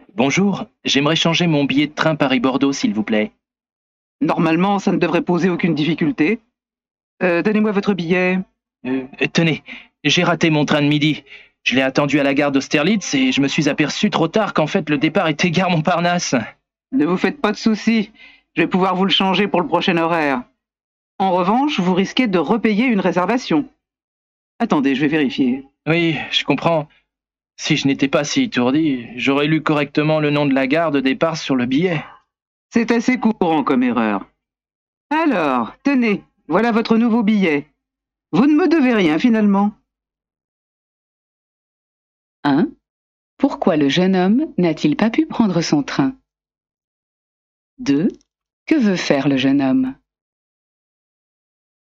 Bonjour, j'aimerais changer mon billet de train Paris-Bordeaux, s'il vous plaît. Normalement, ça ne devrait poser aucune difficulté. Donnez-moi votre billet. Tenez, j'ai raté mon train de midi. Je l'ai attendu à la gare d'Austerlitz et je me suis aperçu trop tard qu'en fait le départ était gare Montparnasse. Ne vous faites pas de soucis. Je vais pouvoir vous le changer pour le prochain horaire. En revanche, vous risquez de repayer une réservation. Attendez, je vais vérifier. Oui, je comprends. Si je n'étais pas si étourdi, j'aurais lu correctement le nom de la gare de départ sur le billet. C'est assez courant comme erreur. Alors, tenez, voilà votre nouveau billet. Vous ne me devez rien finalement. 1. Pourquoi le jeune homme n'a-t-il pas pu prendre son train? 2. Que veut faire le jeune homme?